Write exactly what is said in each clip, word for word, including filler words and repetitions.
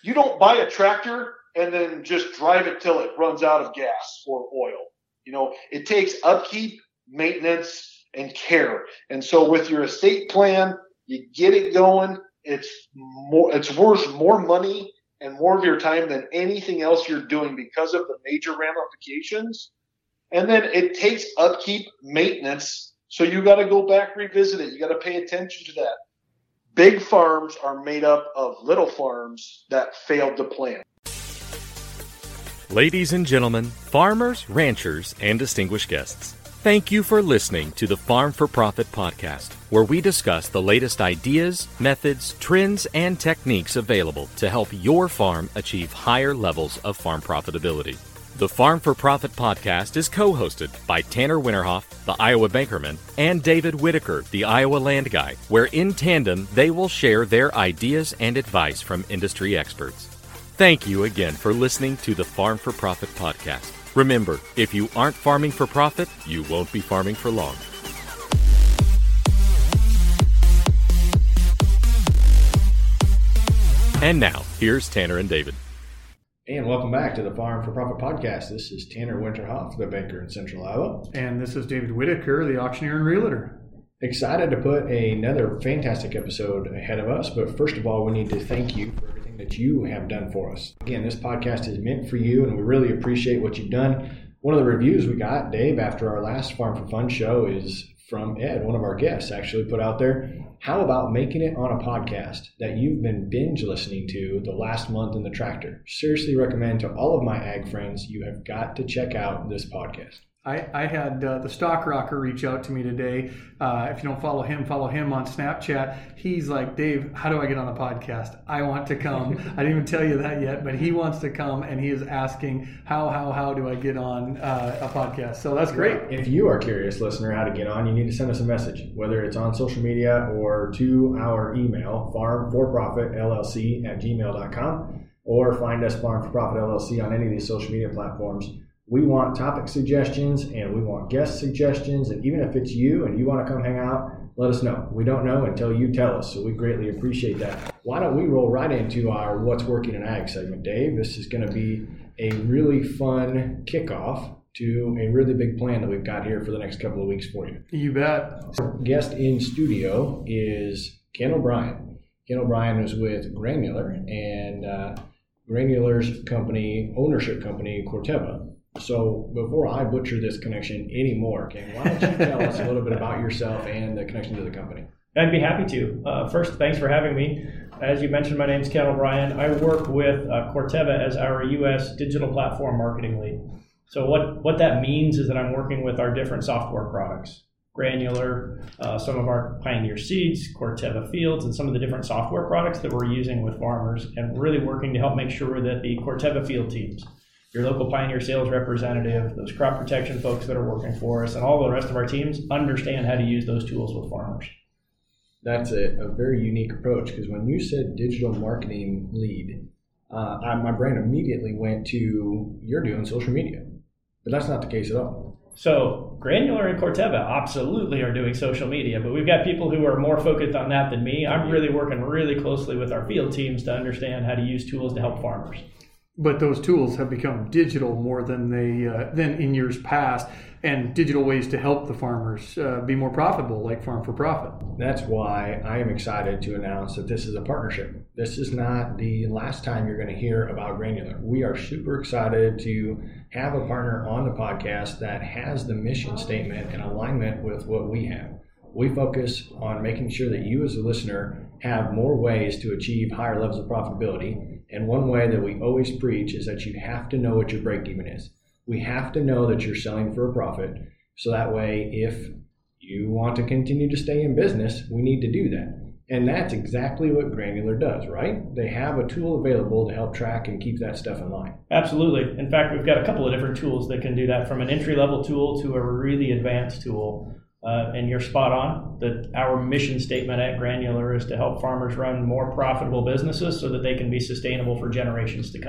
you don't buy a tractor and then just drive it till it runs out of gas or oil. You know, it takes upkeep, maintenance, and care. And so with your estate plan, you get it going. It's more, it's worth more money and more of your time than anything else you're doing because of the major ramifications. And then it takes upkeep, maintenance. So you got to go back, revisit it. You got to pay attention to that. Big farms are made up of little farms that failed to plan. Ladies and gentlemen, farmers, ranchers, and distinguished guests, thank you for listening to the Farm for Profit podcast, where we discuss the latest ideas, methods, trends, and techniques available to help your farm achieve higher levels of farm profitability. The Farm for Profit podcast is co-hosted by Tanner Winterhoff, the Iowa Bankerman, and David Whitaker, the Iowa Land Guy, where in tandem they will share their ideas and advice from industry experts. Thank you again for listening to the Farm for Profit podcast. Remember, if you aren't farming for profit, you won't be farming for long. And now, here's Tanner and David. And welcome back to the Farm for Profit podcast. This is Tanner Winterhoff, the banker in Central Iowa. And this is David Whitaker, the auctioneer and realtor. Excited to put another fantastic episode ahead of us. But first of all, we need to thank you for everything that you have done for us. Again, this podcast is meant for you, and we really appreciate what you've done. One of the reviews we got, Dave, after our last Farm for Fun show is from Ed, one of our guests, actually put out there. How about making it on a podcast that you've been binge listening to the last month in the tractor? Seriously recommend to all of my ag friends, you have got to check out this podcast. I, I had uh, the Stock Rocker reach out to me today. Uh, if you don't follow him, follow him on Snapchat. He's like, Dave, how do I get on the podcast? I want to come. I didn't even tell you that yet, but he wants to come, and he is asking, how, how, how do I get on uh, a podcast? So that's great. If you are curious, listener, how to get on, you need to send us a message, whether it's on social media or to our email, farm for profit L L C at gmail dot com, or find us Farm for Profit L L C on any of these social media platforms. We want topic suggestions and we want guest suggestions. And even if it's you and you want to come hang out, let us know. We don't know until you tell us. So we greatly appreciate that. Why don't we roll right into our What's Working in Ag segment, Dave? This is going to be a really fun kickoff to a really big plan that we've got here for the next couple of weeks for you. You bet. Our guest in studio is Ken O'Brien. Ken O'Brien is with Granular and uh, Granular's company, ownership company, Corteva. So before I butcher this connection anymore, Ken, why don't you tell us a little bit about yourself and the connection to the company? I'd be happy to. Uh, first, thanks for having me. As you mentioned, my name is Ken O'Brien. I work with uh, Corteva as our U S digital platform marketing lead. So what, what that means is that I'm working with our different software products, Granular, uh, some of our Pioneer Seeds, Corteva Fields, and some of the different software products that we're using with farmers, and really working to help make sure that the Corteva field teams, your local Pioneer sales representative, those crop protection folks that are working for us, and all the rest of our teams understand how to use those tools with farmers. That's a, a very unique approach, because when you said digital marketing lead, uh, I, my brain immediately went to you're doing social media, but that's not the case at all. So Granular and Corteva absolutely are doing social media, but we've got people who are more focused on that than me. I'm really working really closely with our field teams to understand how to use tools to help farmers. But those tools have become digital more than they uh, than in years past, and digital ways to help the farmers uh, be more profitable, like Farm for Profit. That's why I am excited to announce that this is a partnership. This is not the last time you're going to hear about Granular. We are super excited to have a partner on the podcast that has the mission statement in alignment with what we have. We focus on making sure that you as a listener have more ways to achieve higher levels of profitability. And one way that we always preach is that you have to know what your break even is. We have to know that you're selling for a profit. So that way, if you want to continue to stay in business, we need to do that. And that's exactly what Granular does, right? They have a tool available to help track and keep that stuff in line. Absolutely. In fact, we've got a couple of different tools that can do that, from an entry-level tool to a really advanced tool. Uh, and you're spot on that our mission statement at Granular is to help farmers run more profitable businesses so that they can be sustainable for generations to come.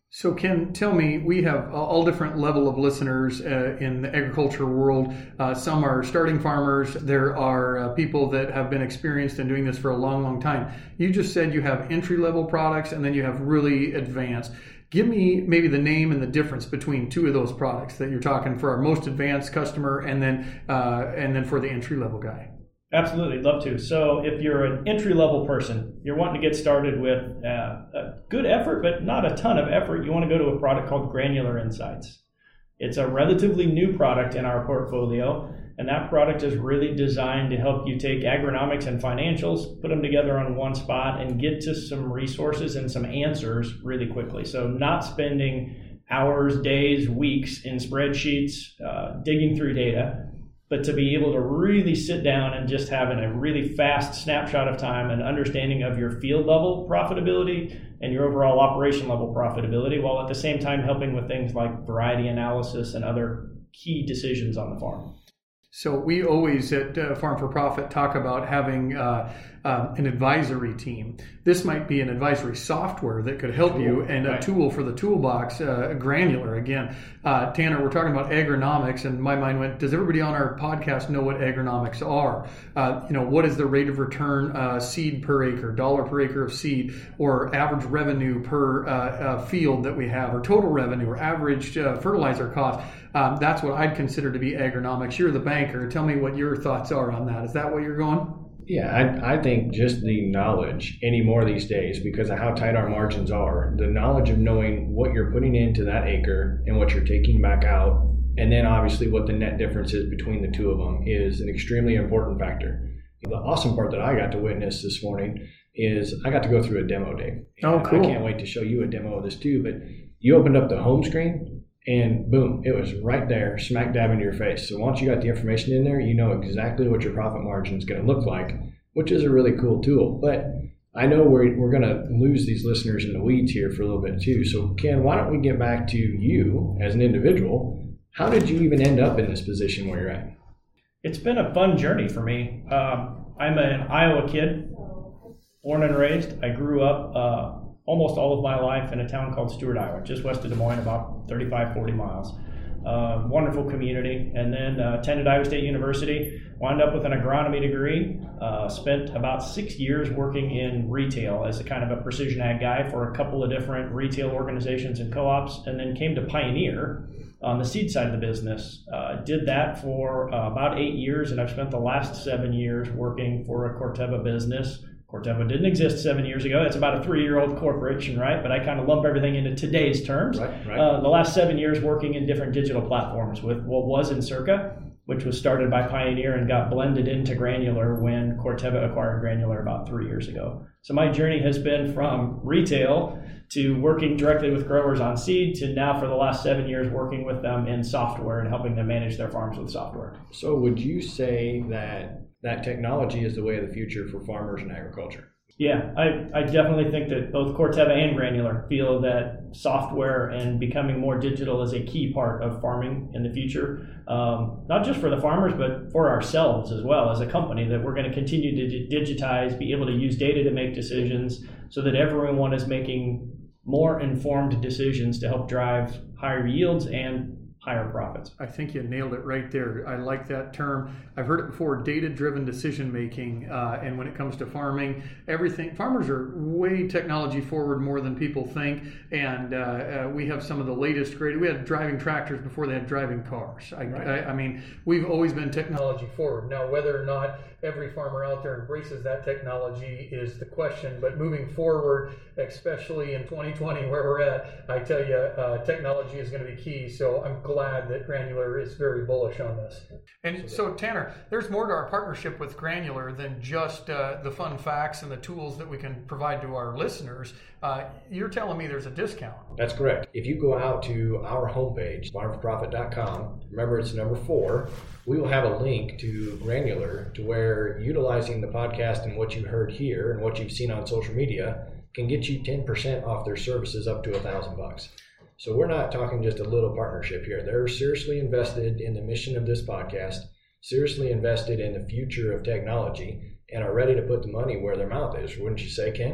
So Ken, tell me, we have all different level of listeners uh, in the agriculture world. Uh, some are starting farmers. There are uh, people that have been experienced in doing this for a long, long time. You just said you have entry-level products and then you have really advanced. Give me maybe the name and the difference between two of those products that you're talking for our most advanced customer and then uh, and then for the entry-level guy. Absolutely, love to. So if you're an entry-level person, you're wanting to get started with uh, a good effort, but not a ton of effort, you want to go to a product called Granular Insights. It's a relatively new product in our portfolio, and that product is really designed to help you take agronomics and financials, put them together on one spot, and get to some resources and some answers really quickly. So not spending hours, days, weeks in spreadsheets, uh, digging through data, but to be able to really sit down and just having a really fast snapshot of time and understanding of your field level profitability and your overall operation level profitability, while at the same time helping with things like variety analysis and other key decisions on the farm. So we always at uh, Farm for Profit talk about having uh, uh, an advisory team. This might be an advisory software that could help tool, you, and right. a tool for the toolbox, uh, Granular. Again, uh, Tanner, we're talking about agronomics, and my mind went, does everybody on our podcast know what agronomics are? Uh, you know, what is the rate of return uh, seed per acre, dollar per acre of seed, or average revenue per uh, uh, field that we have, or total revenue, or average uh, fertilizer cost? Um, that's what I'd consider to be agronomics. You're the banker. Tell me what your thoughts are on that. Is that what you're going? Yeah, I, I think just the knowledge anymore these days, because of how tight our margins are, the knowledge of knowing what you're putting into that acre and what you're taking back out, and then obviously what the net difference is between the two of them, is an extremely important factor. The awesome part that I got to witness this morning is I got to go through a demo day. Oh, cool. I can't wait to show you a demo of this too, but you opened up the home screen, and boom, it was right there, smack dab in your face. So once you got the information in there, you know exactly what your profit margin is going to look like, which is a really cool tool. But I know we're, we're going to lose these listeners in the weeds here for a little bit too. So Ken, why don't we get back to you as an individual? How did you even end up in this position where you're at? It's been a fun journey for me. Um, I'm an Iowa kid, born and raised. I grew up uh, almost all of my life in a town called Stewart, Iowa, just west of Des Moines, about thirty-five, forty miles. Uh, wonderful community. And then uh, attended Iowa State University, wound up with an agronomy degree, uh, spent about six years working in retail as a kind of a precision ag guy for a couple of different retail organizations and co-ops, and then came to Pioneer on the seed side of the business. Uh, did that for uh, about eight years, and I've spent the last seven years working for a Corteva business. Corteva didn't exist seven years ago. It's about a three-year-old corporation, right? But I kind of lump everything into today's terms. Right, right. Uh, the last seven years working in different digital platforms with what was Encirca, which was started by Pioneer and got blended into Granular when Corteva acquired Granular about three years ago. So my journey has been from retail to working directly with growers on seed to now for the last seven years working with them in software and helping them manage their farms with software. So would you say that that technology is the way of the future for farmers and agriculture? Yeah, I, I definitely think that both Corteva and Granular feel that software and becoming more digital is a key part of farming in the future. Um, not just for the farmers, but for ourselves as well as a company, that we're going to continue to digitize, be able to use data to make decisions so that everyone is making more informed decisions to help drive higher yields and higher profits. I think you nailed it right there. I like that term. I've heard it before, data-driven decision making. Uh, and when it comes to farming, everything, farmers are way technology forward more than people think. And uh, uh, we have some of the latest great, we had driving tractors before they had driving cars. I, right. I, I mean, we've always been technology forward. Now, whether or not every farmer out there embraces that technology is the question. But moving forward, especially in twenty twenty where we're at, I tell you, uh, technology is going to be key. So I'm glad that Granular is very bullish on this. And so, Tanner, there's more to our partnership with Granular than just uh, the fun facts and the tools that we can provide to our listeners. Uh, you're telling me there's a discount. That's correct. If you go out to our homepage, farm for profit dot com, remember it's number four, we will have a link to Granular to where utilizing the podcast and what you heard here and what you've seen on social media can get you ten percent off their services up to a thousand bucks. So we're not talking just a little partnership here. They're seriously invested in the mission of this podcast, seriously invested in the future of technology, and are ready to put the money where their mouth is. Wouldn't you say, Ken?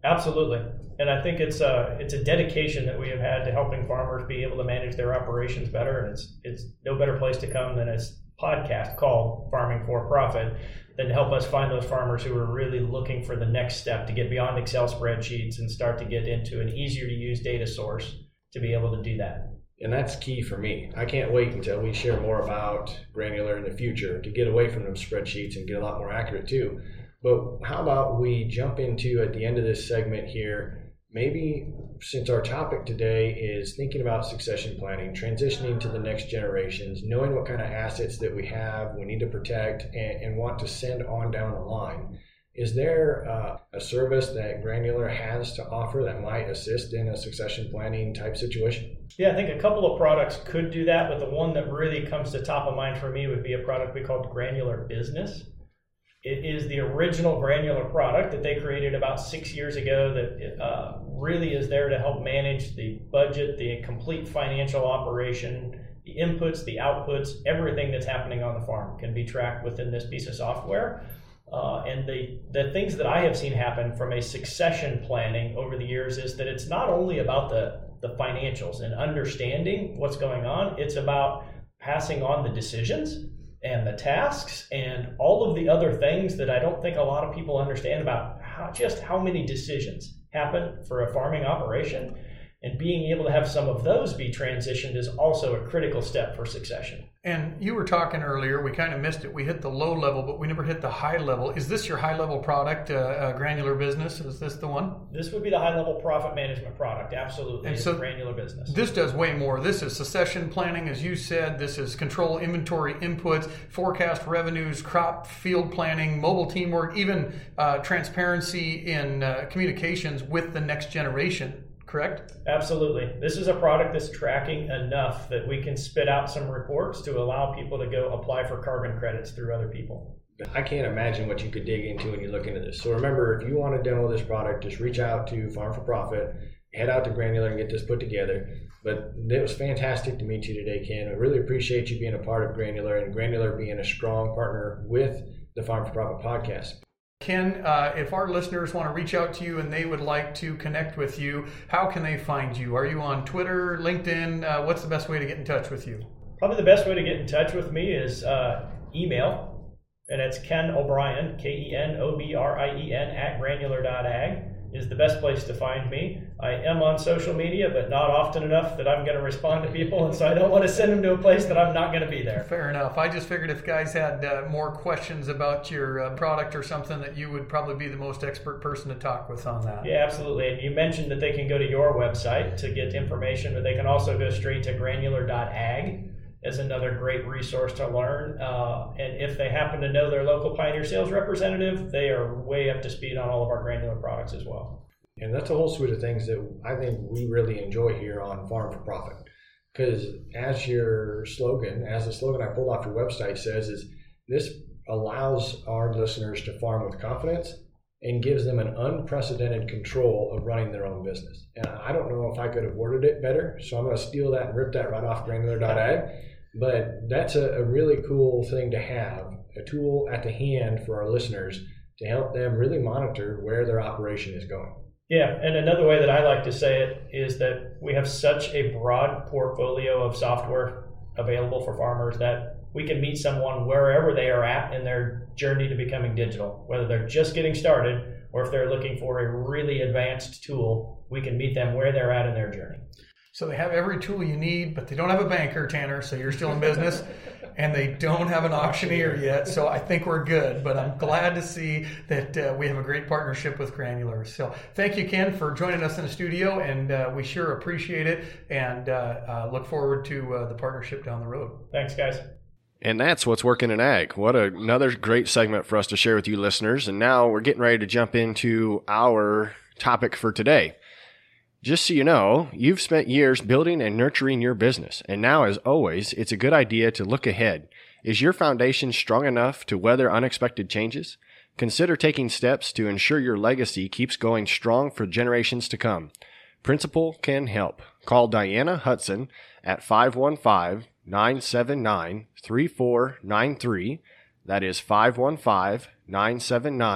Absolutely. And I think it's a, it's a dedication that we have had to helping farmers be able to manage their operations better. And it's, it's no better place to come than a podcast called Farming for Profit than to help us find those farmers who are really looking for the next step to get beyond Excel spreadsheets and start to get into an easier to use data source to be able to do that. And that's key for me. I can't wait until we share more about Granular in the future to get away from them spreadsheets and get a lot more accurate too. But how about we jump into, at the end of this segment here, maybe since our topic today is thinking about succession planning, transitioning to the next generations, knowing what kind of assets that we have, we need to protect, and, and want to send on down the line. Is there uh, a service that Granular has to offer that might assist in a succession planning type situation? Yeah, I think a couple of products could do that, but the one that really comes to top of mind for me would be a product we called Granular Business. It is the original Granular product that they created about six years ago that uh, really is there to help manage the budget, the complete financial operation, the inputs, the outputs, everything that's happening on the farm can be tracked within this piece of software. Uh, and the, the things that I have seen happen from a succession planning over the years is that it's not only about the, the financials and understanding what's going on, it's about passing on the decisions and the tasks and all of the other things that I don't think a lot of people understand about how, just how many decisions happen for a farming operation. And being able to have some of those be transitioned is also a critical step for succession. And you were talking earlier, we kind of missed it. We hit the low level, but we never hit the high level. Is this your high level product, uh, uh, Granular Business? Is this the one? This would be the high level profit management product, absolutely. And so Granular Business. This does way more. This is succession planning, as you said. This is control inventory inputs, forecast revenues, crop field planning, mobile teamwork, even uh, transparency in uh, communications with the next generation. Correct? Absolutely. This is a product that's tracking enough that we can spit out some reports to allow people to go apply for carbon credits through other people. I can't imagine what you could dig into when you look into this. So remember, if you want to demo this product, just reach out to Farm for Profit, head out to Granular and get this put together. But it was fantastic to meet you today, Ken. I really appreciate you being a part of Granular and Granular being a strong partner with the Farm for Profit podcast. Ken, uh, if our listeners want to reach out to you and they would like to connect with you, how can they find you? Are you on Twitter, LinkedIn? Uh, what's the best way to get in touch with you? Probably the best way to get in touch with me is uh, email, and it's Ken O'Brien, K E N O B R I E N, at granular dot ag is the best place to find me. I am on social media, but not often enough that I'm going to respond to people, and so I don't want to send them to a place that I'm not going to be there. Fair enough. I just figured if guys had uh, more questions about your uh, product or something, that you would probably be the most expert person to talk with on that. Yeah, absolutely. And you mentioned that they can go to your website to get information, but they can also go straight to granular dot ag as another great resource to learn. Uh, and if they happen to know their local Pioneer sales representative, they are way up to speed on all of our Granular products as well. And that's a whole suite of things that I think we really enjoy here on Farm for Profit. Because as your slogan, as the slogan I pulled off your website says, is this allows our listeners to farm with confidence and gives them an unprecedented control of running their own business. And I don't know if I could have worded it better, so I'm going to steal that and rip that right off granular dot ag. But that's a, a really cool thing to have, a tool at the hand for our listeners to help them really monitor where their operation is going. Yeah, and another way that I like to say it is that we have such a broad portfolio of software available for farmers that we can meet someone wherever they are at in their journey to becoming digital, whether they're just getting started or if they're looking for a really advanced tool, we can meet them where they're at in their journey. So they have every tool you need, but they don't have a banker, Tanner, so you're still in business, and they don't have an auctioneer yet, so I think we're good. But I'm glad to see that uh, we have a great partnership with Granular. So thank you, Ken, for joining us in the studio, and uh, we sure appreciate it, and uh, uh, look forward to uh, the partnership down the road. Thanks, guys. And that's what's working in ag. What a, another great segment for us to share with you listeners. And now we're getting ready to jump into our topic for today. Just so you know, you've spent years building and nurturing your business. And now, as always, it's a good idea to look ahead. Is your foundation strong enough to weather unexpected changes? Consider taking steps to ensure your legacy keeps going strong for generations to come. Principal can help. Call Diana Hudson at five one five, nine seven nine, three four nine three. That is five one five, nine seven nine,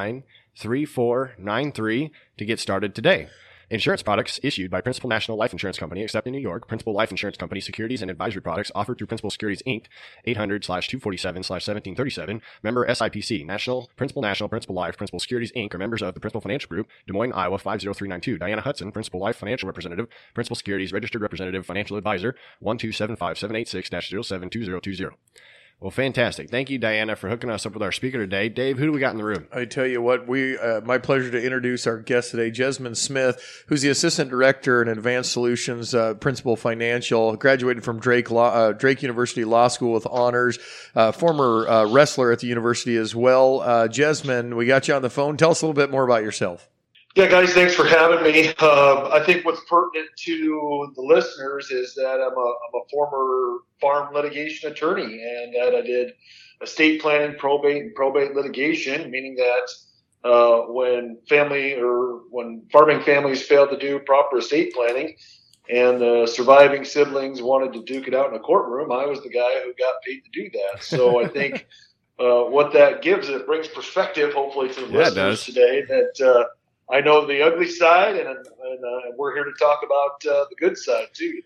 three four nine three to get started today. Insurance products issued by Principal National Life Insurance Company, except in New York. Principal Life Insurance Company securities and advisory products offered through Principal Securities, Incorporated, eight hundred slash two forty-seven slash seventeen thirty-seven. Member S I P C. National, Principal National, Principal Life, Principal Securities, Incorporated are members of the Principal Financial Group, Des Moines, Iowa, five zero three nine two. Diana Hudson, Principal Life Financial Representative, Principal Securities, Registered Representative, Financial Advisor, one two seven five seven eight six dash zero seven two zero two zero. Well, fantastic. Thank you, Diana, for hooking us up with our speaker today. Dave, who do we got in the room? I tell you what, we uh, my pleasure to introduce our guest today, Jesmond Smith, who's the Assistant Director in Advanced Solutions, uh, Principal Financial, graduated from Drake Law, uh, Drake University Law School with honors, uh, former uh, wrestler at the university as well. Uh, Jesmond, we got you on the phone. Tell us a little bit more about yourself. Yeah, guys, thanks for having me. Uh, I think what's pertinent to the listeners is that I'm a, I'm a former farm litigation attorney, and that I did estate planning, probate, and probate litigation, meaning that uh, when family or when farming families failed to do proper estate planning and the surviving siblings wanted to duke it out in a courtroom, I was the guy who got paid to do that. So I think uh, what that gives, it brings perspective, hopefully, to the yeah, listeners today that uh, – I know the ugly side, and, and uh, we're here to talk about uh, the good side too today.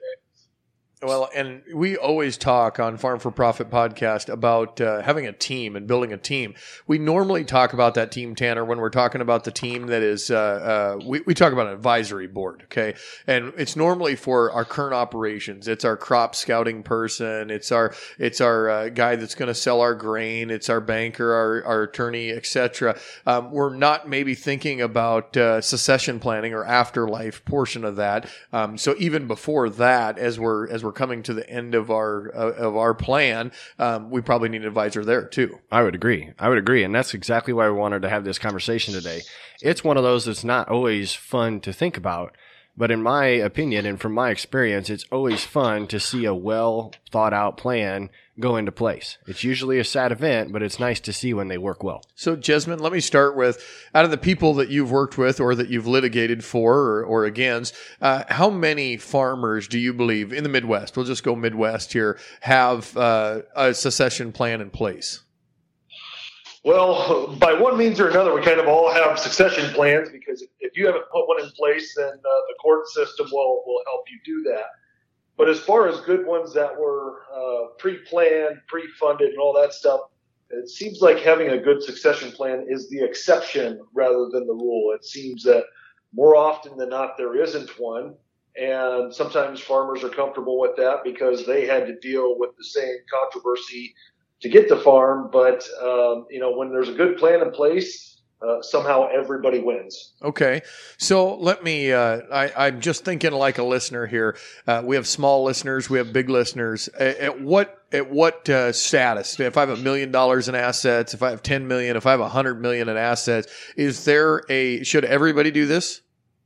Well, and we always talk on Farm for Profit podcast about uh, having a team and building a team. We normally talk about that team, Tanner, when we're talking about the team that is, uh, uh, we, we talk about an advisory board, okay? And it's normally for our current operations. It's our crop scouting person. It's our it's our uh, guy that's going to sell our grain. It's our banker, our, our attorney, et cetera. Um, we're not maybe thinking about uh, succession planning or afterlife portion of that. Um, so even before that, as we're as we're coming to the end of our uh, of our plan, um, we probably need an advisor there too. I would agree. I would agree. And that's exactly why we wanted to have this conversation today. It's one of those that's not always fun to think about, but in my opinion and from my experience, it's always fun to see a well thought out plan go into place. It's usually a sad event, but it's nice to see when they work well. So, Jesmond, let me start with, out of the people that you've worked with or that you've litigated for or, or against, uh, how many farmers do you believe in the Midwest, we'll just go Midwest here, have uh, a succession plan in place? Well, by one means or another, we kind of all have succession plans, because if, if you haven't put one in place, then uh, the court system will, will help you do that. But as far as good ones that were uh, pre-planned, pre-funded, and all that stuff, it seems like having a good succession plan is the exception rather than the rule. It seems that more often than not, there isn't one. And sometimes farmers are comfortable with that because they had to deal with the same controversy to get the farm. But, um, you know, when there's a good plan in place, Uh, somehow everybody wins. Okay. So let me, uh, I, I'm just thinking like a listener here. Uh, we have small listeners. We have big listeners. At, at what, at what uh, status? If I have a million dollars in assets, if I have ten million, if I have a hundred million in assets, is there a, should everybody do this?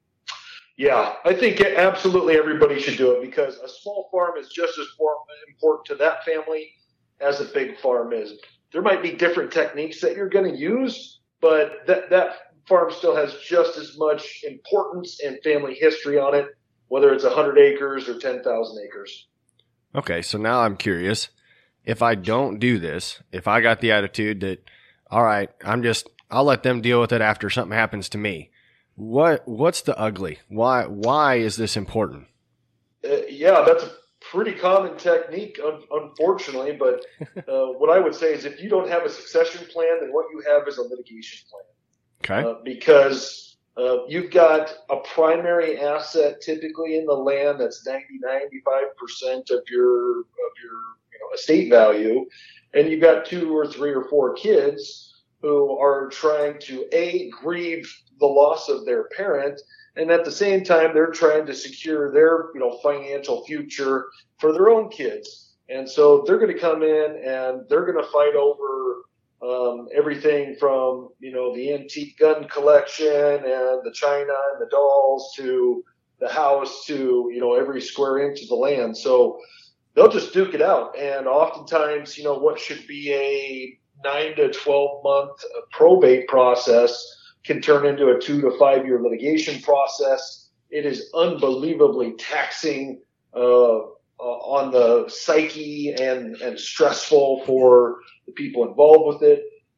Yeah, I think absolutely everybody should do it, because a small farm is just as important to that family as a big farm is. There might be different techniques that you're going to use, but that, that farm still has just as much importance and family history on it, whether it's one hundred acres or ten thousand acres. Okay, so now I'm curious. If I don't do this, if I got the attitude that, all right, I'm just, I'll let them deal with it after something happens to me. What What's the ugly? Why Why is this important? Uh, yeah, that's a pretty common technique, un- unfortunately. But uh, what I would say is, if you don't have a succession plan, then what you have is a litigation plan. Okay. Uh, because uh, you've got a primary asset typically in the land that's ninety, ninety-five percent of your of your you know, estate value, and you've got two or three or four kids who are trying to a grieve the loss of their parent, and at the same time, they're trying to secure their, you know, financial future for their own kids. And so they're going to come in and they're going to fight over um, everything from, you know, the antique gun collection and the china and the dolls to the house to, you know, every square inch of the land. So they'll just duke it out. And oftentimes, you know, what should be a nine to twelve month probate process can turn into a two to five year litigation process. It is unbelievably taxing uh, uh, on the psyche and, and stressful for the people involved with it.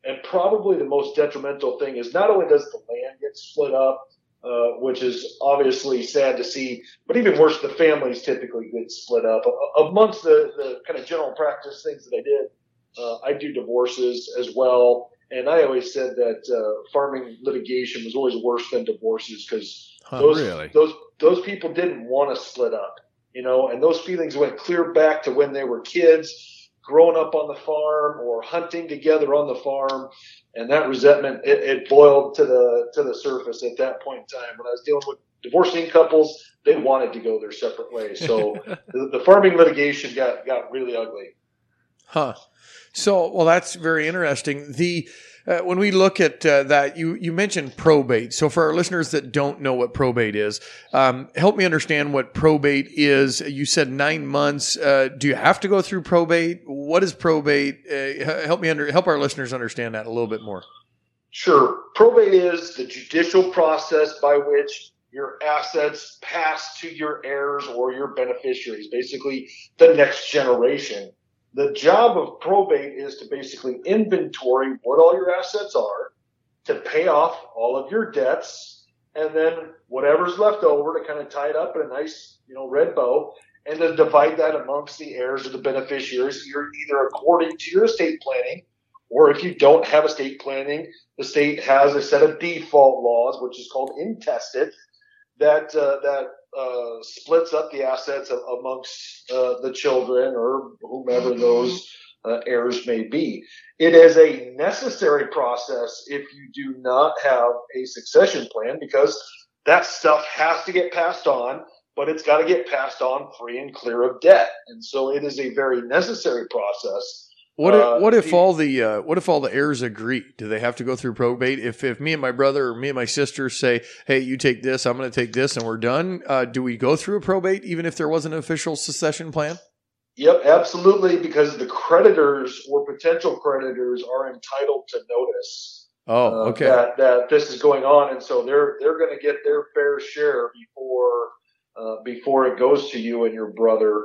And probably the most detrimental thing is not only does the land get split up, uh, which is obviously sad to see, but even worse, the families typically get split up. Uh, amongst the, the kind of general practice things that I did, uh, I do divorces as well. And I always said that uh, farming litigation was always worse than divorces because huh, those, really? those those people didn't want to split up, you know, and those feelings went clear back to when they were kids, growing up on the farm or hunting together on the farm. And that resentment, it, it boiled to the to the surface at that point in time. When I was dealing with divorcing couples, they wanted to go their separate ways. So the, the farming litigation got, got really ugly. Huh. So, well, that's very interesting. The uh, when we look at uh, that, you you mentioned probate. So, for our listeners that don't know what probate is, um, help me understand what probate is. You said nine months. Uh, do you have to go through probate? What is probate? Uh, help me under help our listeners understand that a little bit more. Sure. Probate is the judicial process by which your assets pass to your heirs or your beneficiaries, basically the next generation. The job of probate is to basically inventory what all your assets are, to pay off all of your debts, and then whatever's left over to kind of tie it up in a nice, you know, red bow, and then divide that amongst the heirs or the beneficiaries, you're either according to your estate planning, or if you don't have estate planning, the state has a set of default laws, which is called intestate, that uh, that uh, splits up the assets of, amongst uh, the children or whomever those uh, heirs may be. It is a necessary process if you do not have a succession plan, because that stuff has to get passed on, but it's got to get passed on free and clear of debt. And so it is a very necessary process. What if, Uh, what if the- all the uh, what if all the heirs agree? Do they have to go through probate? If if me and my brother or me and my sister say, "Hey, you take this, I'm going to take this, and we're done," uh, do we go through a probate even if there wasn't an official succession plan? Yep, absolutely, because the creditors or potential creditors are entitled to notice Oh, uh, okay. that that this is going on, and so they're they're going to get their fair share before uh, before it goes to you and your brother.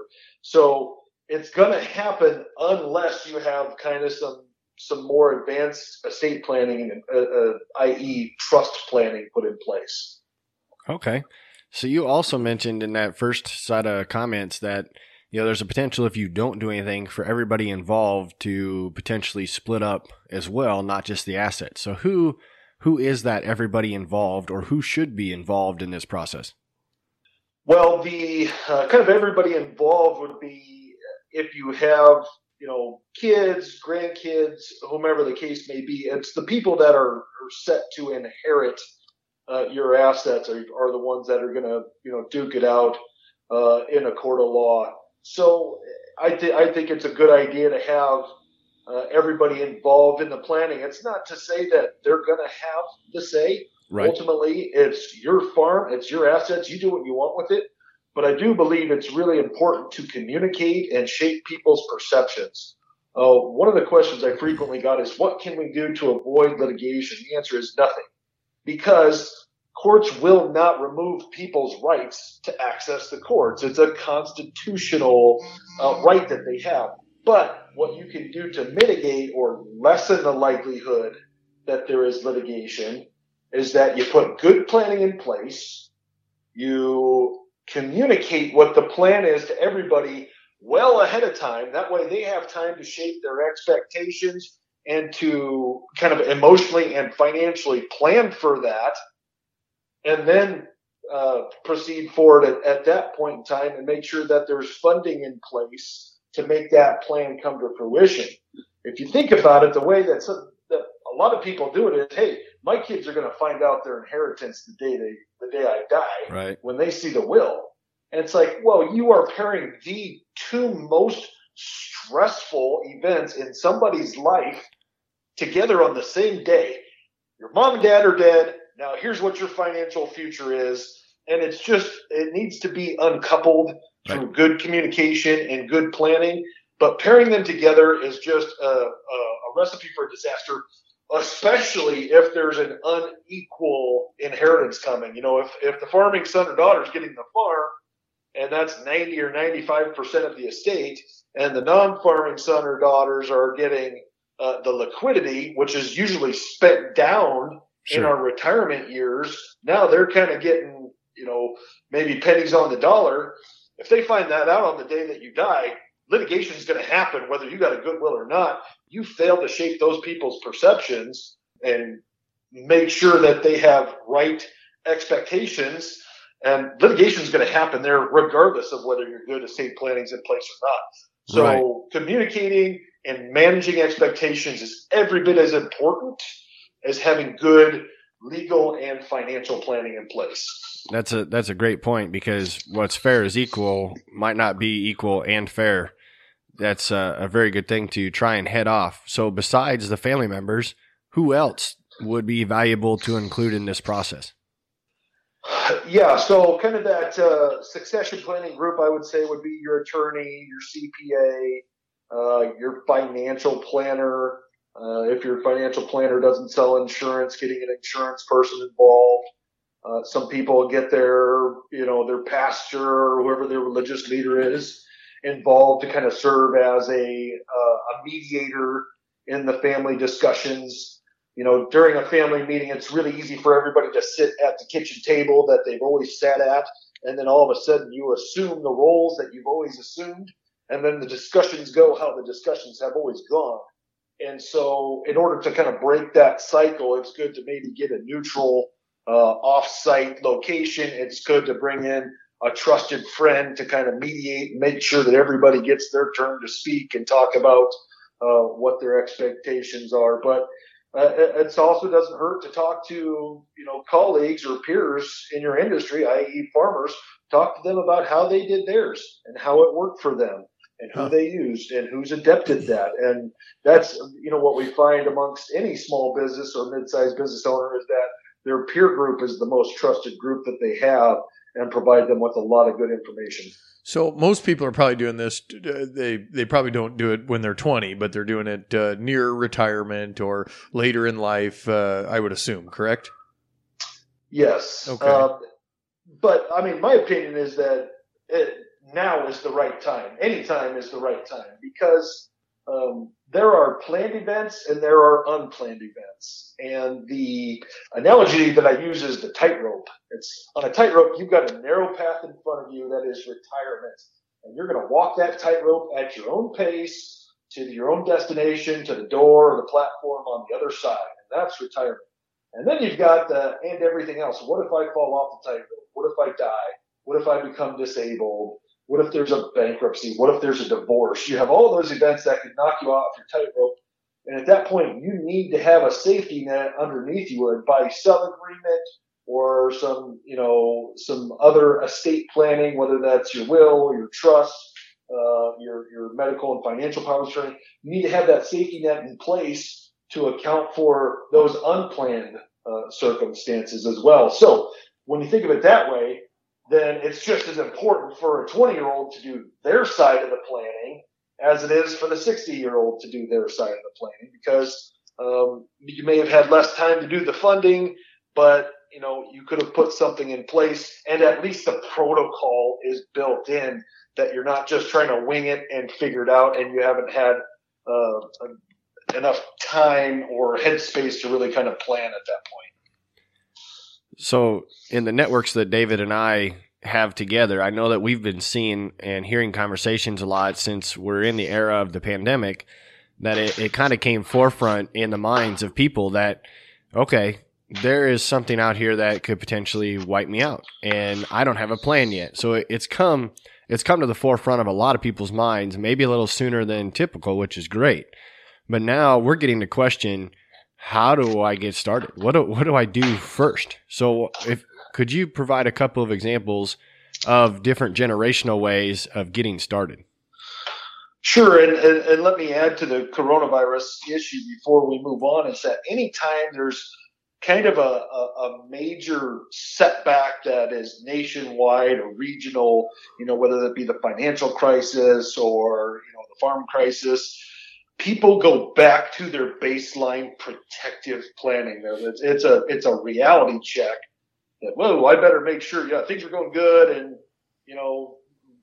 So it's going to happen unless you have kind of some some more advanced estate planning, uh, uh, that is, trust planning, put in place. Okay. So you also mentioned in that first set of comments that, you know, there's a potential if you don't do anything for everybody involved to potentially split up as well, not just the assets. So who who is that everybody involved, or who should be involved in this process? Well, the uh, kind of everybody involved would be if you have, you know, kids, grandkids, whomever the case may be. It's the people that are, are set to inherit uh, your assets are, are the ones that are going to, you know, duke it out uh, in a court of law. So I, th- I think it's a good idea to have uh, everybody involved in the planning. It's not to say that they're going to have the say. Right. Ultimately, it's your farm, it's your assets. You do what you want with it. But I do believe it's really important to communicate and shape people's perceptions. Uh, one of the questions I frequently got is, what can we do to avoid litigation? The answer is nothing, because courts will not remove people's rights to access the courts. It's a constitutional uh, right that they have. But what you can do to mitigate or lessen the likelihood that there is litigation is that you put good planning in place, you communicate what the plan is to everybody well ahead of time. That way they have time to shape their expectations and to kind of emotionally and financially plan for that, and then uh, proceed forward at, at that point in time and make sure that there's funding in place to make that plan come to fruition. If you think about it, the way that, some, that a lot of people do it is, hey, my kids are going to find out their inheritance the day they, the day I die, Right. when they see the will. And it's like, well, you are pairing the two most stressful events in somebody's life together on the same day. Your mom and dad are dead. Now here's what your financial future is. And it's just, it needs to be uncoupled through Right. good communication and good planning. But pairing them together is just a, a, a recipe for disaster, especially if there's an unequal inheritance coming. You know, if, if the farming son or daughter is getting the farm, and that's ninety or ninety-five percent of the estate, and the non-farming son or daughters are getting uh, the liquidity, which is usually spent down Sure. in our retirement years. Now they're kind of getting, you know, maybe pennies on the dollar. If they find that out on the day that you die, litigation is going to happen, whether you got a goodwill or not. You fail to shape those people's perceptions and make sure that they have right expectations. And litigation is going to happen there regardless of whether your good estate planning is in place or not. So Right. communicating and managing expectations is every bit as important as having good legal and financial planning in place. That's a that's a great point, because what's fair is equal might not be equal and fair. That's a, a very good thing to try and head off. So besides the family members, who else would be valuable to include in this process? Yeah, so kind of that uh, succession planning group, I would say, would be your attorney, your C P A, uh, your financial planner. Uh, if your financial planner doesn't sell insurance, getting an insurance person involved. Uh, some people get their, you know, their pastor or whoever their religious leader is involved to kind of serve as a, uh, a mediator in the family discussions. You know, during a family meeting, it's really easy for everybody to sit at the kitchen table that they've always sat at. And then all of a sudden you assume the roles that you've always assumed. And then the discussions go how the discussions have always gone. And so in order to kind of break that cycle, it's good to maybe get a neutral uh, off-site location. It's good to bring in a trusted friend to kind of mediate and make sure that everybody gets their turn to speak and talk about uh, what their expectations are. But uh, it also doesn't hurt to talk to, you know, colleagues or peers in your industry, that is farmers. Talk to them about how they did theirs and how it worked for them, and who they used and who's adept at that. And that's, you know, what we find amongst any small business or mid-sized business owner is that their peer group is the most trusted group that they have, and provide them with a lot of good information. So most people are probably doing this. Uh, they they probably don't do it when they're twenty, but they're doing it uh, near retirement or later in life, uh, I would assume, correct? Yes. Okay. Um, but I mean, my opinion is that it, now is the right time. Any time is the right time, because um, there are planned events and there are unplanned events. And the analogy that I use is the tightrope. It's on a tightrope, you've got a narrow path in front of you that is retirement. And you're going to walk that tightrope at your own pace to your own destination, to the door or the platform on the other side. And that's retirement. And then you've got the and everything else. What if I fall off the tightrope? What if I die? What if I become disabled? What if there's a bankruptcy? What if there's a divorce? You have all those events that could knock you off your tightrope. And at that point, you need to have a safety net underneath you, a buy-sell agreement or some, you know, some other estate planning, whether that's your will, your trust, uh, your, your medical and financial power of attorney. You need to have that safety net in place to account for those unplanned uh, circumstances as well. So when you think of it that way, then it's just as important for a twenty-year-old to do their side of the planning as it is for the sixty-year-old to do their side of the planning, because um, you may have had less time to do the funding, but you know you could have put something in place, and at least the protocol is built in that you're not just trying to wing it and figure it out, and you haven't had uh, a, enough time or headspace to really kind of plan at that point. So in the networks that David and I have together, I know that we've been seeing and hearing conversations a lot since we're in the era of the pandemic, that it, it kind of came forefront in the minds of people that, okay, there is something out here that could potentially wipe me out, and I don't have a plan yet. So it, it's come it's come to the forefront of a lot of people's minds, maybe a little sooner than typical, which is great. But now we're getting to question, how do I get started? What do, what do I do first? So if could you provide a couple of examples of different generational ways of getting started? Sure, and, and, and let me add to the coronavirus issue before we move on, is that anytime there's kind of a, a, a major setback that is nationwide or regional, you know, whether that be the financial crisis or, you know, the farm crisis, people go back to their baseline protective planning. It's, it's a it's a reality check that, whoa, I better make sure, yeah, things are going good, and, you know,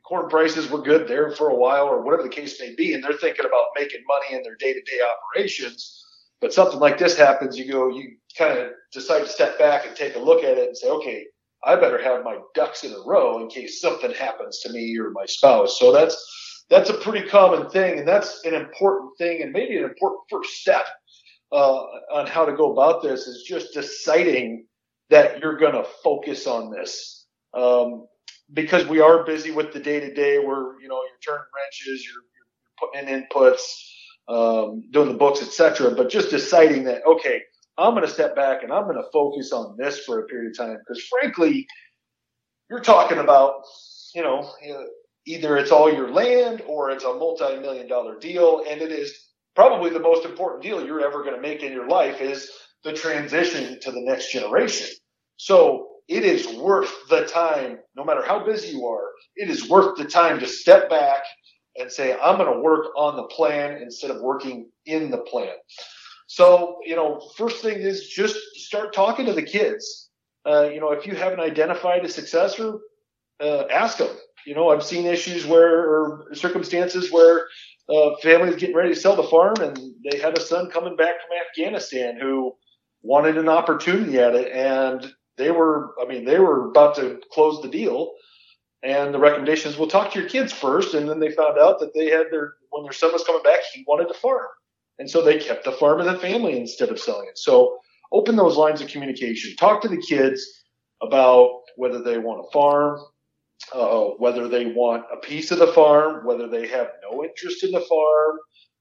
corn prices were good there for a while or whatever the case may be, and they're thinking about making money in their day-to-day operations. But something like this happens, you go, you kind of decide to step back and take a look at it and say, okay, I better have my ducks in a row in case something happens to me or my spouse. So that's that's a pretty common thing, and that's an important thing, and maybe an important first step uh, on how to go about this is just deciding that you're going to focus on this. Um, because we are busy with the day-to-day where, you know, you're turning wrenches, you're, you're putting in inputs, um, doing the books, et cetera. But just deciding that, okay, I'm going to step back and I'm going to focus on this for a period of time. Because frankly, you're talking about, you know, either it's all your land or it's a multi-million dollar deal. And it is probably the most important deal you're ever going to make in your life is the transition to the next generation. So it is worth the time, no matter how busy you are, it is worth the time to step back and say, I'm going to work on the plan instead of working in the plan. So, you know, first thing is just start talking to the kids. Uh, you know, if you haven't identified a successor, uh, ask them. You know, I've seen issues where, or circumstances where uh, families getting ready to sell the farm and they had a son coming back from Afghanistan who wanted an opportunity at it, and they were, I mean, they were about to close the deal, and the recommendations, well, talk to your kids first. And then they found out that they had their, when their son was coming back, he wanted to farm. And so they kept the farm in the family instead of selling it. So open those lines of communication. Talk to the kids about whether they want to farm, uh, whether they want a piece of the farm, whether they have no interest in the farm.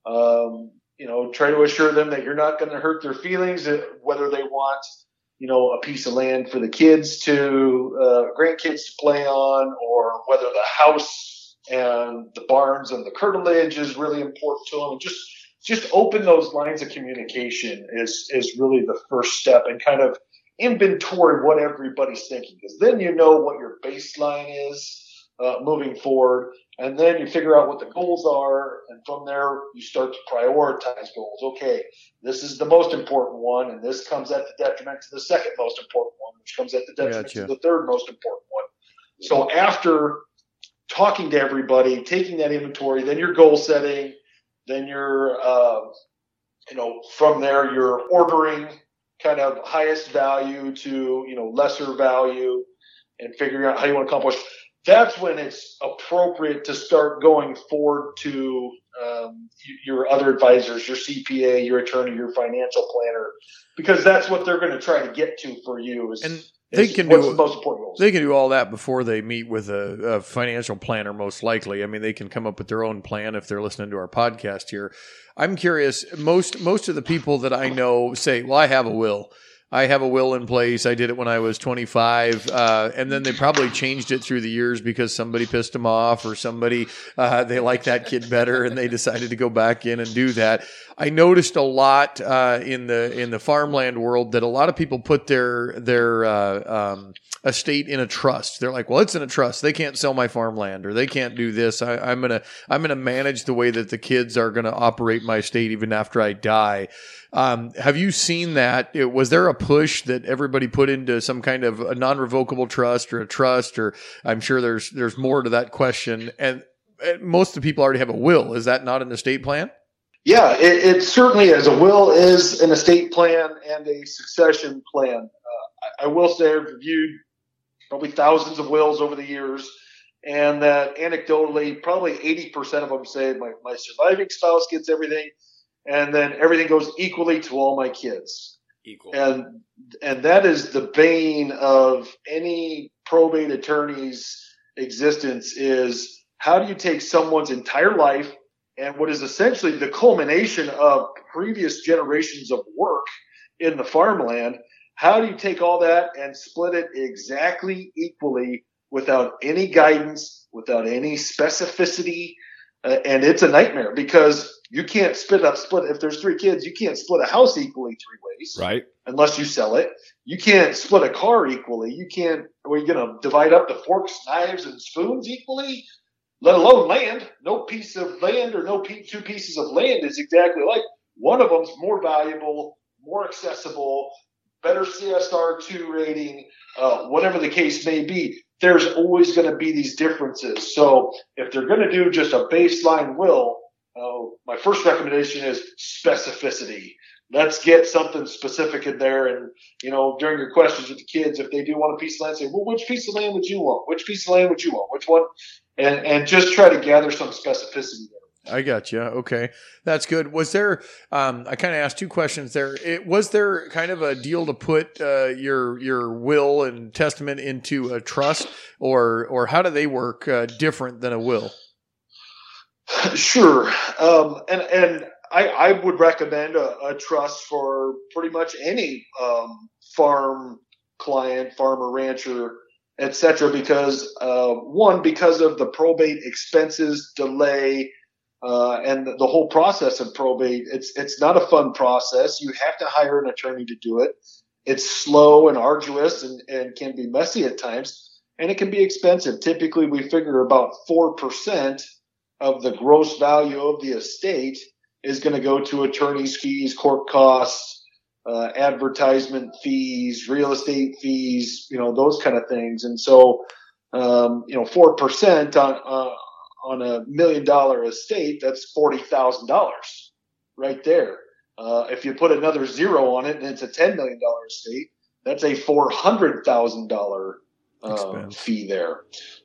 Um, you know, try to assure them that you're not going to hurt their feelings, whether they want, you know, a piece of land for the kids to, uh, grandkids to play on, or whether the house and the barns and the curtilage is really important to them. And just, just open those lines of communication is, is really the first step, and kind of inventory what everybody's thinking. Because then you know what your baseline is, uh, moving forward. And then you figure out what the goals are. And from there, you start to prioritize goals. Okay, this is the most important one, and this comes at the detriment to the second most important one, which comes at the detriment Gotcha. to the third most important one. So after talking to everybody, taking that inventory, then you're goal setting, then you're, uh, you know, from there, you're ordering kind of highest value to, you know, lesser value, and figuring out how you want to accomplish. That's when it's appropriate to start going forward to um, your other advisors, your C P A, your attorney, your financial planner, because that's what they're going to try to get to for you. Is, And they is can what's do the most important goals. They can do all that before they meet with a, a financial planner, most likely. I mean, they can come up with their own plan if they're listening to our podcast here. I'm curious. Most most of the people that I know say, "Well, I have a will. I have a will in place. I did it when I was twenty-five," uh, and then they probably changed it through the years because somebody pissed them off, or somebody uh, they like that kid better, and they decided to go back in and do that. I noticed a lot uh, in the in the farmland world that a lot of people put their their uh, um, estate in a trust. They're like, "Well, it's in a trust. They can't sell my farmland, or they can't do this. I, I'm gonna I'm gonna manage the way that the kids are gonna operate my estate even after I die." Um, have you seen that? It, was there a push that everybody put into some kind of a non-revocable trust or a trust? Or I'm sure there's there's more to that question. And, and most of the people already have a will. Is that not an estate plan? Yeah, it, it certainly is. A will is an estate plan and a succession plan. Uh, I, I will say I've reviewed probably thousands of wills over the years, and that anecdotally, probably eighty percent of them say my, my surviving spouse gets everything, and then everything goes equally to all my kids. Equal. And and that is the bane of any probate attorney's existence, is how do you take someone's entire life and what is essentially the culmination of previous generations of work in the farmland, how do you take all that and split it exactly equally without any guidance, without any specificity? Uh, and it's a nightmare, because you can't split up, split, if there's three kids, you can't split a house equally three ways. Right. Unless you sell it. You can't split a car equally. You can't, are you going to divide up the forks, knives, and spoons equally? Let alone land. No piece of land or no p- two pieces of land is exactly like. One of them's more valuable, more accessible, better C S R two rating, uh, whatever the case may be. there's always going to be these differences. So if they're going to do just a baseline will, uh, my first recommendation is specificity. Let's get something specific in there. And, you know, during your questions with the kids, if they do want a piece of land, say, well, which piece of land would you want? Which piece of land would you want? Which one? And, and just try to gather some specificity there. I got you. Okay. That's good. Was there, um, I kind of asked two questions there. It, was there kind of a deal to put uh, your your will and testament into a trust, or or how do they work uh, different than a will? Sure. Um, and, and I, I would recommend a, a trust for pretty much any um, farm client, farmer, rancher, et cetera, because uh, one, because of the probate expenses, delay, uh, and the, the whole process of probate, it's it's not a fun process. You have to hire an attorney to do it. It's slow and arduous and, and can be messy at times, and it can be expensive. Typically, we figure about four percent of the gross value of the estate is going to go to attorney's fees, court costs, uh, advertisement fees, real estate fees, you know, those kind of things. And so, um, you know, four percent on, uh, on a million dollar estate, that's forty thousand dollars right there. Uh, if you put another zero on it and it's a ten million dollar estate, that's a four hundred thousand dollars uh, fee there.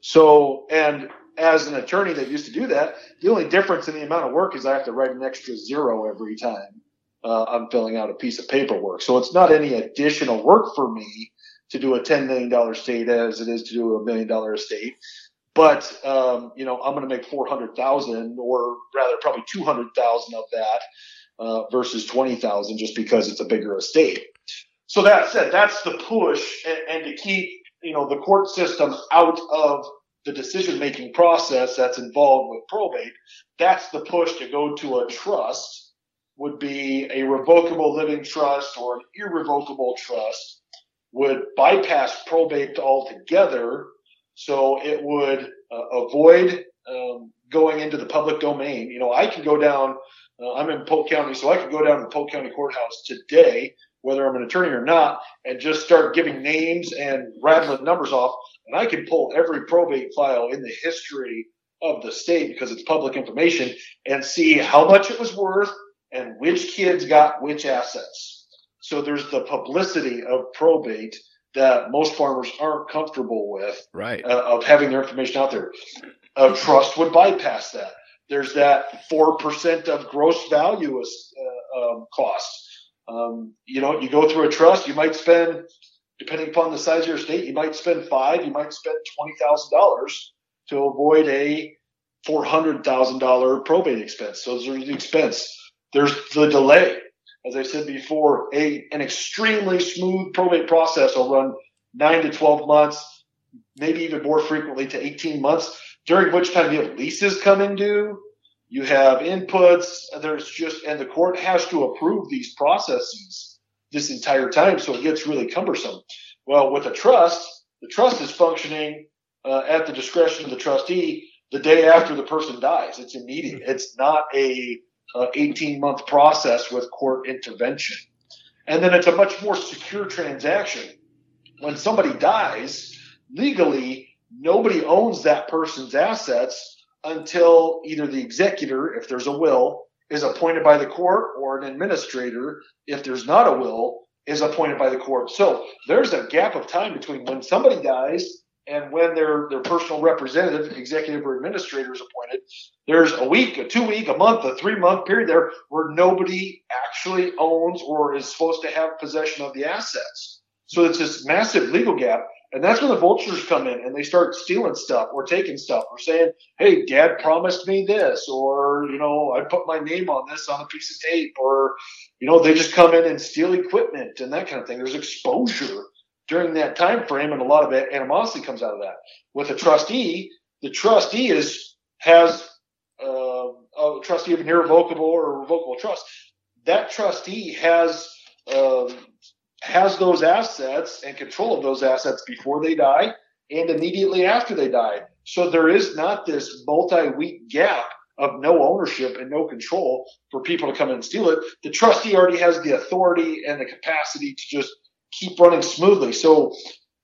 So, and as an attorney that used to do that, the only difference in the amount of work is I have to write an extra zero every time uh, I'm filling out a piece of paperwork. So it's not any additional work for me to do a ten million dollars estate as it is to do a million dollar estate. But, um, you know, I'm going to make four hundred thousand, or rather probably two hundred thousand of that uh, versus twenty thousand just because it's a bigger estate. So that said, that's the push, and, and to keep, you know, the court system out of the decision-making process that's involved with probate. That's the push to go to a trust, would be a revocable living trust or an irrevocable trust, would bypass probate altogether. So it would uh, avoid um, going into the public domain. You know, I can go down, uh, I'm in Polk County, so I can go down to the Polk County Courthouse today, whether I'm an attorney or not, and just start giving names and rattling numbers off. And I can pull every probate file in the history of the state because it's public information and see how much it was worth and which kids got which assets. So there's the publicity of probate that most farmers aren't comfortable with, right? Uh, of having their information out there. A trust would bypass that. There's that four percent of gross value uh, um, cost. Um, you know, you go through a trust, you might spend, depending upon the size of your estate, you might spend five, you might spend twenty thousand dollars to avoid a four hundred thousand dollars probate expense. So there's the expense. There's the delay. As I said before, a an extremely smooth probate process will run nine to twelve months, maybe even more frequently to eighteen months, during which time you have leases coming due. You have inputs. There's just, and the court has to approve these processes this entire time, so it gets really cumbersome. Well, with a trust, the trust is functioning uh, at the discretion of the trustee the day after the person dies. It's immediate. It's not a eighteen-month process with court intervention. And then it's a much more secure transaction. When somebody dies, legally, nobody owns that person's assets until either the executor, if there's a will, is appointed by the court, or an administrator, if there's not a will, is appointed by the court. So there's a gap of time between when somebody dies and when their, their personal representative, executive or administrator is appointed. There's a week, a two week, a month, a three month period there where nobody actually owns or is supposed to have possession of the assets. So it's this massive legal gap. And that's when the vultures come in and they start stealing stuff or taking stuff or saying, hey, dad promised me this, or, you know, I put my name on this on a piece of tape, or, you know, they just come in and steal equipment and that kind of thing. There's exposure during that time frame, and a lot of animosity comes out of that. With a trustee, the trustee is has uh, a trustee of an irrevocable or revocable trust. That trustee has um, has those assets and control of those assets before they die and immediately after they die. So there is not this multi-week gap of no ownership and no control for people to come in and steal it. The trustee already has the authority and the capacity to just keep running smoothly. So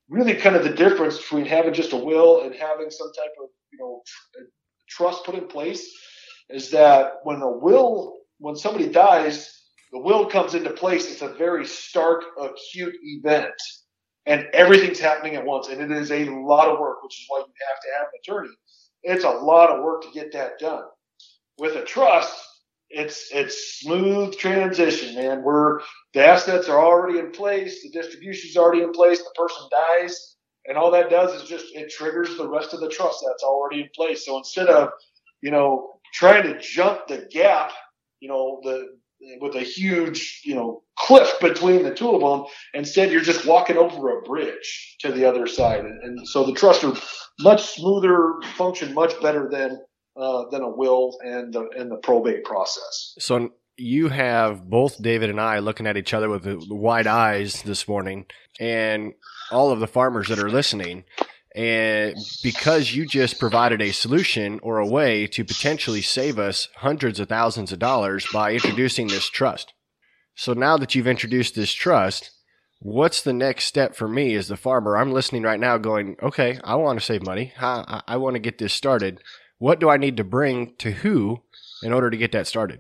really kind of the difference between having just a will and having some type of, you know, tr- trust put in place is that when a will, when somebody dies, the will comes into place. It's a very stark, acute event, and everything's happening at once. And it is a lot of work, which is why you have to have an attorney. It's a lot of work to get that done. With a trust, it's it's smooth transition, man. We're the assets are already in place, the distribution's already in place, the person dies, and all that does is just it triggers the rest of the trust that's already in place. So instead of, you know, trying to jump the gap, you know, the with a huge, you know, cliff between the two of them, instead you're just walking over a bridge to the other side. And, and so the trusts are much smoother, function much better than uh, than a will and the and the probate process. So you have both David and I looking at each other with the wide eyes this morning, and all of the farmers that are listening. And because you just provided a solution or a way to potentially save us hundreds of thousands of dollars by introducing this trust. So now that you've introduced this trust, what's the next step for me as the farmer? I'm listening right now going, okay, I want to save money. I, I want to get this started. What do I need to bring to who in order to get that started?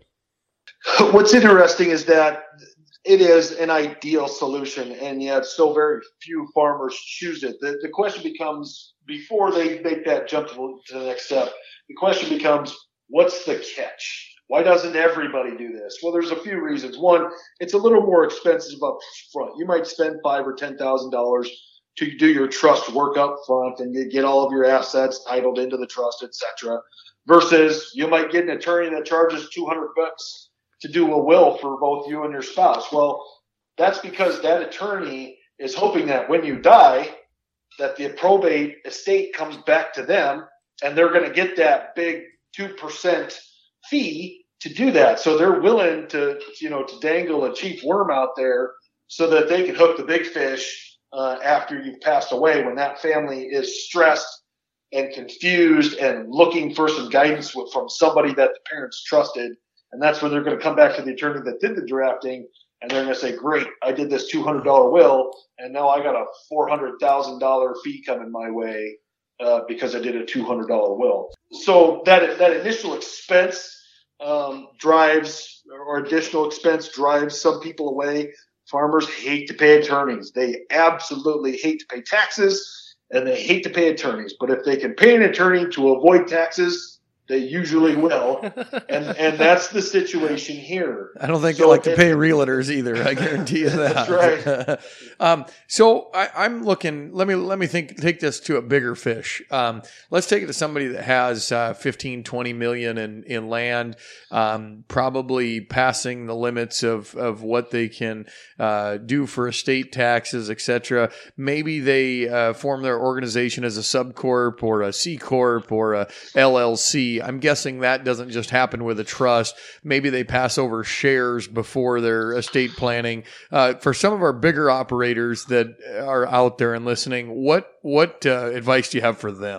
What's interesting is that it is an ideal solution, and yet so very few farmers choose it. The, the question becomes, before they make that jump to the, to the next step, the question becomes, what's the catch? Why doesn't everybody do this? Well, there's a few reasons. One, it's a little more expensive up front. You might spend five or ten thousand dollars to do your trust work up front and you get all of your assets titled into the trust, et cetera. Versus you might get an attorney that charges two hundred bucks to do a will for both you and your spouse. Well, that's because that attorney is hoping that when you die, that the probate estate comes back to them and they're going to get that big two percent fee to do that. So they're willing to, you know, to dangle a cheap worm out there so that they can hook the big fish uh, after you've passed away, when that family is stressed and confused and looking for some guidance with, from somebody that the parents trusted. And that's when they're going to come back to the attorney that did the drafting, and they're going to say, great, I did this two hundred dollars will, and now I got a four hundred thousand dollars fee coming my way uh, because I did a two hundred dollars will. So that that initial expense um, drives, or additional expense drives some people away. Farmers hate to pay attorneys. They absolutely hate to pay taxes, and they hate to pay attorneys. But if they can pay an attorney to avoid taxes, they usually will, and and that's the situation here. I don't think so they like to pay realtors either. I guarantee you that. That's right. um, so I, I'm looking. Let me let me think. Take this to a bigger fish. Um, let's take it to somebody that has uh, fifteen, twenty million in in land, um, probably passing the limits of of what they can uh, do for estate taxes, et cetera. Maybe they uh, form their organization as a subcorp or a C corp or a L L C. I'm guessing that doesn't just happen with a trust. Maybe they pass over shares before their estate planning. Uh, for some of our bigger operators that are out there and listening, what what uh, advice do you have for them?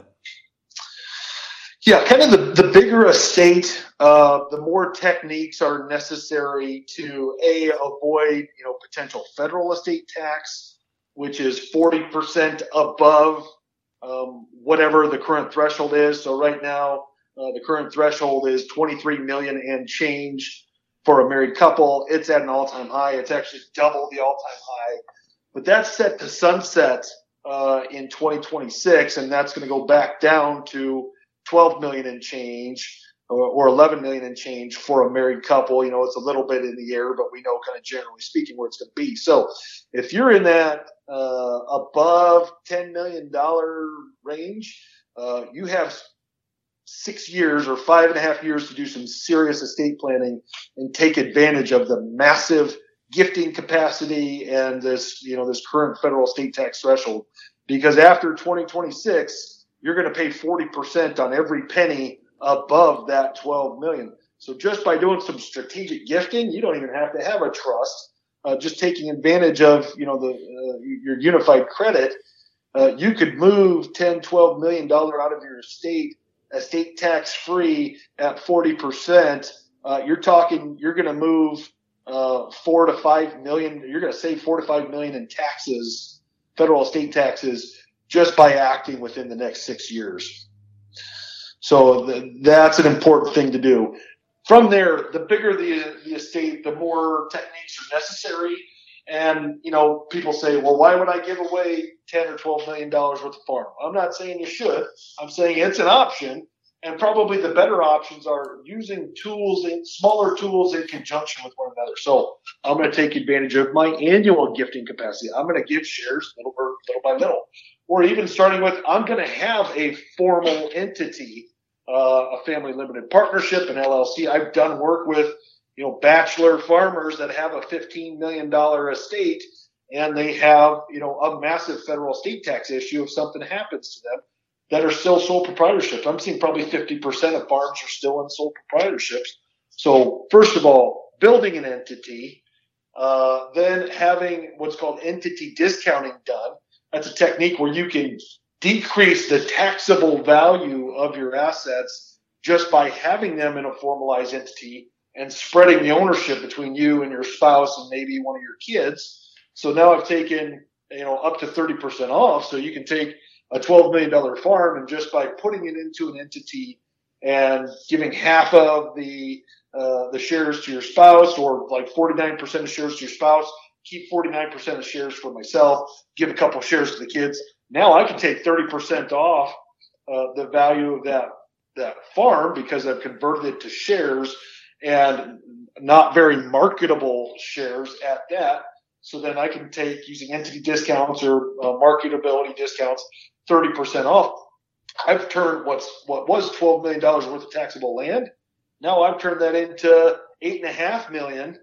Yeah, kind of the, the bigger estate, uh, the more techniques are necessary to a avoid, you know, potential federal estate tax, which is forty percent above um, whatever the current threshold is. So right now, Uh, the current threshold is twenty-three million and change for a married couple. It's at an all-time high. It's actually double the all-time high, but that's set to sunset uh, in twenty twenty-six, and that's going to go back down to twelve million and change, or, or eleven million and change for a married couple. You know, it's a little bit in the air, but we know kind of generally speaking where it's going to be. So if you're in that uh, above ten million dollars range, uh, you have six years or five and a half years to do some serious estate planning and take advantage of the massive gifting capacity and this, you know, this current federal estate tax threshold. Because after twenty twenty-six, you're going to pay forty percent on every penny above that twelve million. So just by doing some strategic gifting, you don't even have to have a trust. Uh, just taking advantage of, you know, the uh, your unified credit, uh, you could move ten, twelve million dollars out of your estate estate tax free at forty percent. Uh, you're talking, you're going to move uh, four to five million. You're going to save four to five million in taxes federal estate taxes just by acting within the next six years. So the, that's an important thing to do. From there, the bigger the, the estate, the more techniques are necessary. And, you know, people say, well, why would I give away ten or twelve million dollars worth of farm? I'm not saying you should. I'm saying it's an option. And probably the better options are using tools, in, smaller tools in conjunction with one another. So I'm going to take advantage of my annual gifting capacity. I'm going to give shares little, little by little. Or even starting with, I'm going to have a formal entity, uh, a family limited partnership, an L L C. I've done work with, you know, bachelor farmers that have a fifteen million dollars estate, and they have, you know, a massive federal estate tax issue if something happens to them, that are still sole proprietorships. I'm seeing probably fifty percent of farms are still in sole proprietorships. So first of all, building an entity, uh, then having what's called entity discounting done. That's a technique where you can decrease the taxable value of your assets just by having them in a formalized entity and spreading the ownership between you and your spouse and maybe one of your kids. So now I've taken, you know, up to thirty percent off. So you can take a twelve million dollars farm, and just by putting it into an entity and giving half of the uh, the shares to your spouse, or like forty-nine percent of shares to your spouse, keep forty-nine percent of shares for myself, give a couple of shares to the kids. Now I can take thirty percent off uh, the value of that that farm because I've converted it to shares, and not very marketable shares at that. So then I can take, using entity discounts or uh, marketability discounts, thirty percent off. I've turned what's what was twelve million dollars worth of taxable land. Now I've turned that into eight and a half million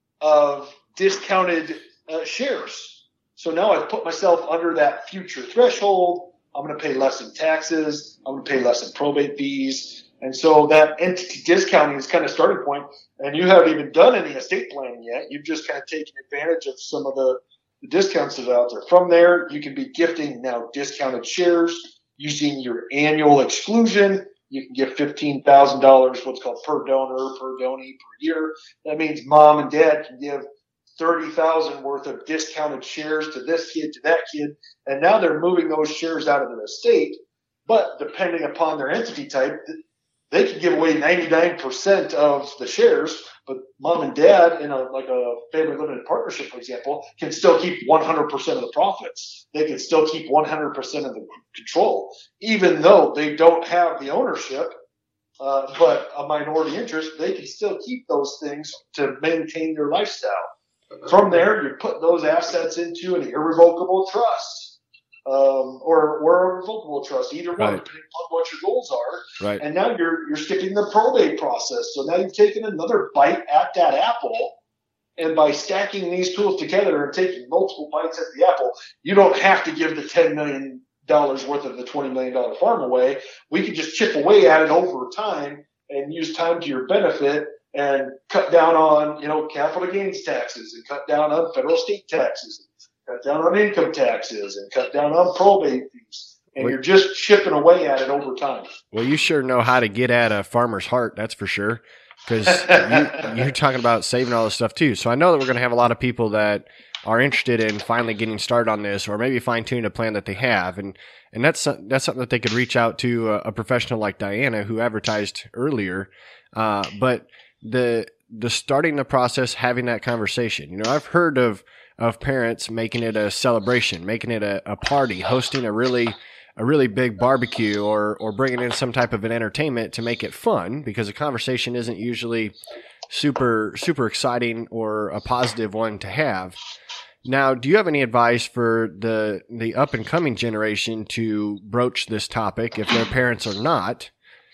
of discounted uh, shares. So now I've put myself under that future threshold. I'm going to pay less in taxes. I'm going to pay less in probate fees. And so that entity discounting is kind of starting point. And you haven't even done any estate planning yet. You've just kind of taken advantage of some of the, the discounts that are out there. From there, you can be gifting now discounted shares using your annual exclusion. You can give fifteen thousand dollars, what's called per donor, per donee per year. That means mom and dad can give thirty thousand dollars worth of discounted shares to this kid, to that kid. And now they're moving those shares out of the estate. But depending upon their entity type, they can give away ninety-nine percent of the shares, but mom and dad in a like a family limited partnership, for example, can still keep one hundred percent of the profits. They can still keep one hundred percent of the control, even though they don't have the ownership, uh, but a minority interest. They can still keep those things to maintain their lifestyle. From there, you put those assets into an irrevocable trust. Um, or, or a revocable trust, either one, right, depending on what your goals are. Right. And now you're you're skipping the probate process. So now you've taken another bite at that apple. And by stacking these tools together and taking multiple bites at the apple, you don't have to give the ten million dollars worth of the twenty million dollars farm away. We can just chip away at it over time and use time to your benefit and cut down on, you know, capital gains taxes and cut down on federal state taxes. Cut down on income taxes and cut down on probate fees. And well, you're just chipping away at it over time. Well, you sure know how to get at a farmer's heart, that's for sure. Because you, you're talking about saving all this stuff too. So I know that we're going to have a lot of people that are interested in finally getting started on this, or maybe fine-tune a plan that they have. And and that's that's something that they could reach out to a, a professional like Diana, who advertised earlier. Uh, but the the starting the process, having that conversation. You know, I've heard of of parents making it a celebration, making it a, a party, hosting a really a really big barbecue, or or bringing in some type of an entertainment to make it fun, because a conversation isn't usually super super exciting or a positive one to have. Now, do you have any advice for the the up and coming generation to broach this topic if their parents are not,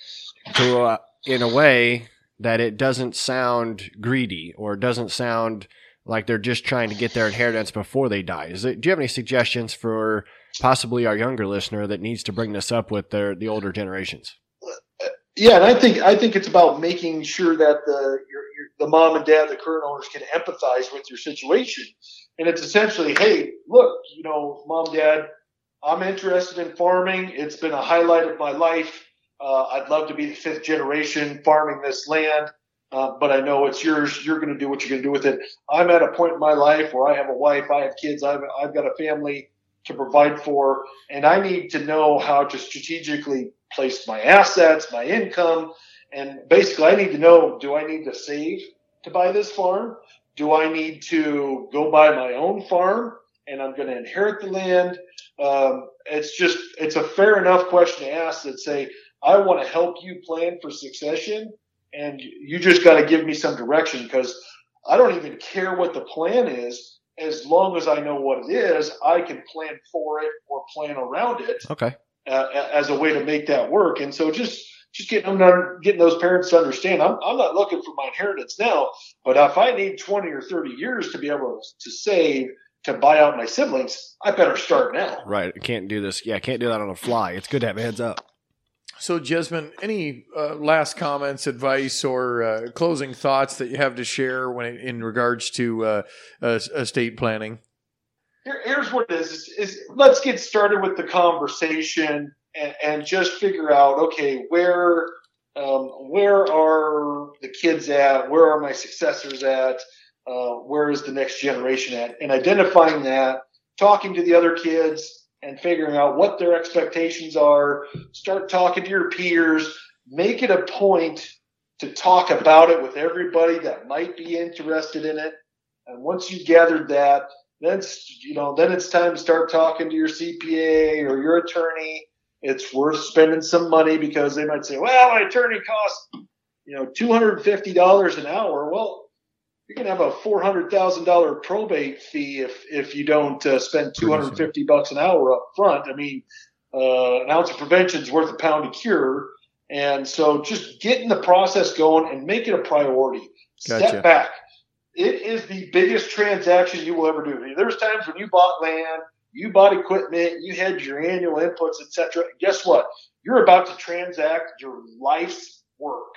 to uh, in a way that it doesn't sound greedy or doesn't sound like they're just trying to get their inheritance before they die? Is it, do you have any suggestions for possibly our younger listener that needs to bring this up with their the older generations? Yeah, and I think I think it's about making sure that the your, your, the mom and dad, the current owners, can empathize with your situation. And it's essentially, hey, look, you know, mom, dad, I'm interested in farming. It's been a highlight of my life. Uh, I'd love to be the fifth generation farming this land. Uh, but I know it's yours. You're going to do what you're going to do with it. I'm at a point in my life where I have a wife, I have kids, I've, I've got a family. to provide for, and I need to know how to strategically place my assets, my income, and basically I need to know, do I need to save to buy this farm? Do I need to go buy my own farm and I'm going to inherit the land? Um, it's just, it's a fair enough question to ask that say, I want to help you plan for succession, and you just got to give me some direction, because I don't even care what the plan is. As long as I know what it is, I can plan for it or plan around it. Okay. Uh, as a way to make that work. And so just, just getting them, getting those parents to understand, I'm, I'm not looking for my inheritance now, but if I need twenty or thirty years to be able to save to buy out my siblings, I better start now. Right. I can't do this. Yeah. I can't do that on the fly. It's good to have a heads up. So, Jesmond, any uh, last comments, advice, or uh, closing thoughts that you have to share when it, in regards to uh, uh, estate planning? Here, here's what it is, is, is let's get started with the conversation and, and just figure out, okay, where um, where are the kids at? Where are my successors at? Uh, where is the next generation at? And identifying that, talking to the other kids, and figuring out what their expectations are. Start talking to your peers. Make it a point to talk about it with everybody that might be interested in it. And once you've gathered that, then it's, you know, then it's time to start talking to your C P A or your attorney. It's worth spending some money, because they might say, well, my attorney costs, you know, two hundred fifty dollars an hour. Well, you're going to have a four hundred thousand dollars probate fee if, if you don't uh, spend two hundred fifty bucks an hour up front. I mean, uh, an ounce of prevention is worth a pound of cure. And so just getting the process going and make it a priority. Gotcha. Step back. It is the biggest transaction you will ever do. I mean, there's times when you bought land, you bought equipment, you had your annual inputs, et cetera. Guess what? You're about to transact your life's work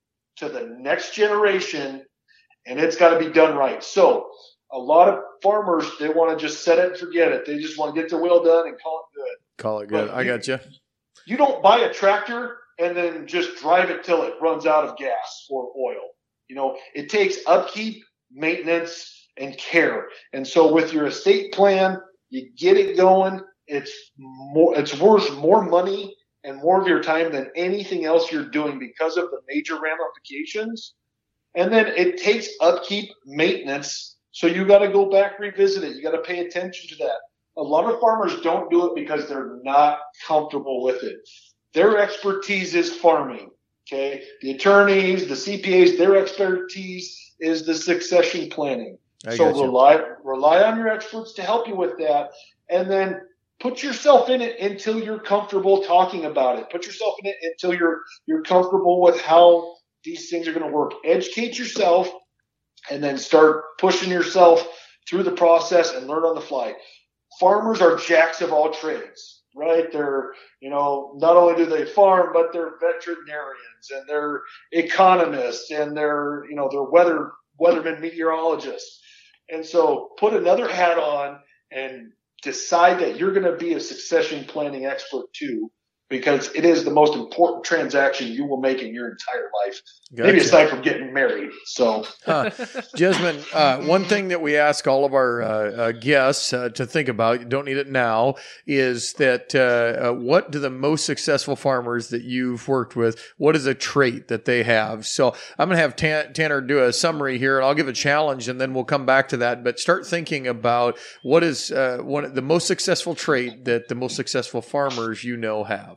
to the next generation, and it's got to be done right. So a lot of farmers, they want to just set it and forget it. They just want to get their will done and call it good. Call it good. But I you, got you. You don't buy a tractor and then just drive it till it runs out of gas or oil. You know, it takes upkeep, maintenance, and care. And so with your estate plan, you get it going. It's more, it's worth more money and more of your time than anything else you're doing because of the major ramifications. And then it takes upkeep, maintenance. So you got to go back, revisit it. You got to pay attention to that. A lot of farmers don't do it because they're not comfortable with it. Their expertise is farming. Okay. The attorneys, the C P As, their expertise is the succession planning. I so gotcha. rely, rely on your experts to help you with that. And then put yourself in it until you're comfortable talking about it. Put yourself in it until you're, you're comfortable with how these things are going to work. Educate yourself and then start pushing yourself through the process and learn on the fly. Farmers are jacks of all trades, right? They're, you know, not only do they farm, but they're veterinarians and they're economists and they're, you know, they're weather, weathermen, meteorologists. And so put another hat on and decide that you're going to be a succession planning expert too, because it is the most important transaction you will make in your entire life. Gotcha. Maybe aside from getting married. So, uh, Jesmond, uh, one thing that we ask all of our uh, uh, guests uh, to think about, you don't need it now, is that uh, uh, what do the most successful farmers that you've worked with, what is a trait that they have? So I'm going to have Tan- Tanner do a summary here, and I'll give a challenge, and then we'll come back to that. But start thinking about what is uh, one the most successful trait that the most successful farmers you know have.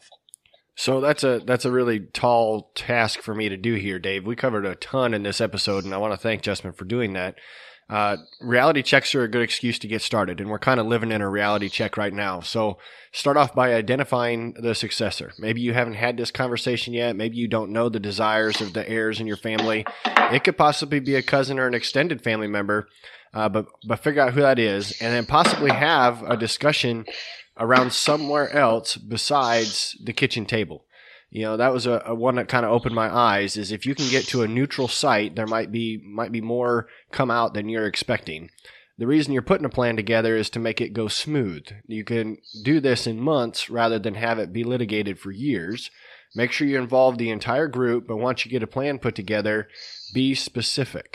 So that's a that's a really tall task for me to do here, Dave. We covered a ton in this episode, and I want to thank Jesmond for doing that. Uh, reality checks are a good excuse to get started, and we're kind of living in a reality check right now. So start off by identifying the successor. Maybe you haven't had this conversation yet. Maybe you don't know the desires of the heirs in your family. It could possibly be a cousin or an extended family member, uh, but but figure out who that is, and then possibly have a discussion around somewhere else besides the kitchen table. You know, that was a, a one that kind of opened my eyes, is if you can get to a neutral site, there might be might be more come out than you're expecting. The reason you're putting a plan together is to make it go smooth. You can do this in months rather than have it be litigated for years. Make sure you involve the entire group, but once you get a plan put together, be specific.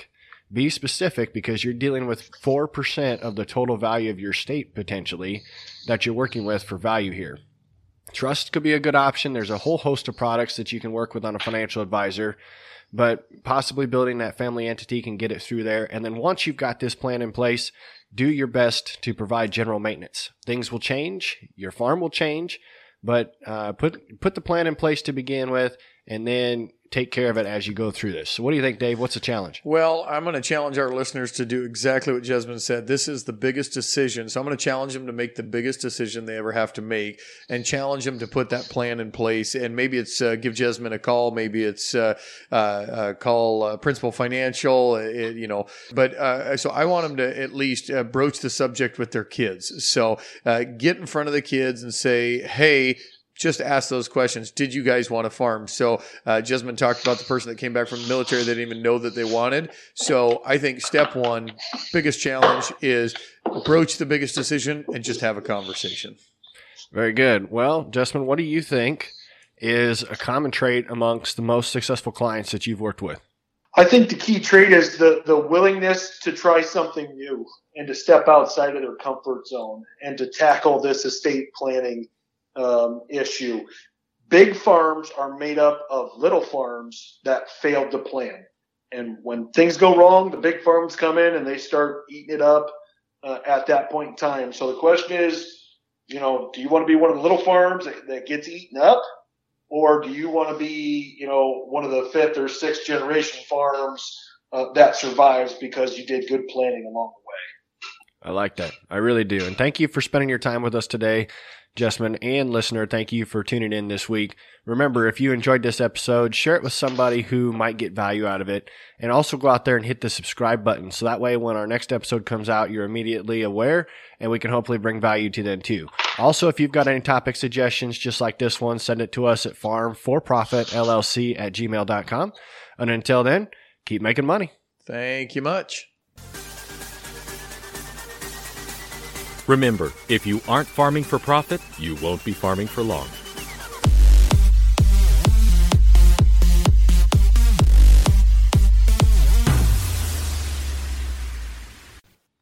Be specific, because you're dealing with four percent of the total value of your estate potentially that you're working with for value here. Trust could be a good option. There's a whole host of products that you can work with on a financial advisor, but possibly building that family entity can get it through there. And then once you've got this plan in place, do your best to provide general maintenance. Things will change. Your farm will change, but uh, put put the plan in place to begin with, and then take care of it as you go through this. So what do you think, Dave? What's the challenge? Well, I'm going to challenge our listeners to do exactly what Jesmyn said. This is the biggest decision. So I'm going to challenge them to make the biggest decision they ever have to make, and challenge them to put that plan in place. And maybe it's uh, give Jesmyn a call. Maybe it's uh, uh, uh, call uh, Principal Financial, uh, it, you know. But uh, so I want them to at least uh, broach the subject with their kids. So uh, get in front of the kids and say, hey, just ask those questions. Did you guys want to farm? So uh, Jesmyn talked about the person that came back from the military they didn't even know that they wanted. So I think step one, biggest challenge is broach the biggest decision and just have a conversation. Very good. Well, Jesmyn, what do you think is a common trait amongst the most successful clients that you've worked with? I think the key trait is the, the willingness to try something new and to step outside of their comfort zone and to tackle this estate planning Um, issue. Big farms are made up of little farms that failed to plan. And when things go wrong, the big farms come in and they start eating it up uh, at that point in time. So the question is, you know, do you want to be one of the little farms that, that gets eaten up? Or do you want to be, you know, one of the fifth or sixth generation farms uh, that survives because you did good planning along the way? I like that. I really do. And thank you for spending your time with us today. Jesmyn, and listener, thank you for tuning in this week. Remember, if you enjoyed this episode, share it with somebody who might get value out of it. And also go out there and hit the subscribe button. So that way, when our next episode comes out, you're immediately aware, and we can hopefully bring value to them too. Also, if you've got any topic suggestions, just like this one, send it to us at farm for profit L L C at gmail dot com. And until then, keep making money. Thank you much. Remember, if you aren't farming for profit, you won't be farming for long.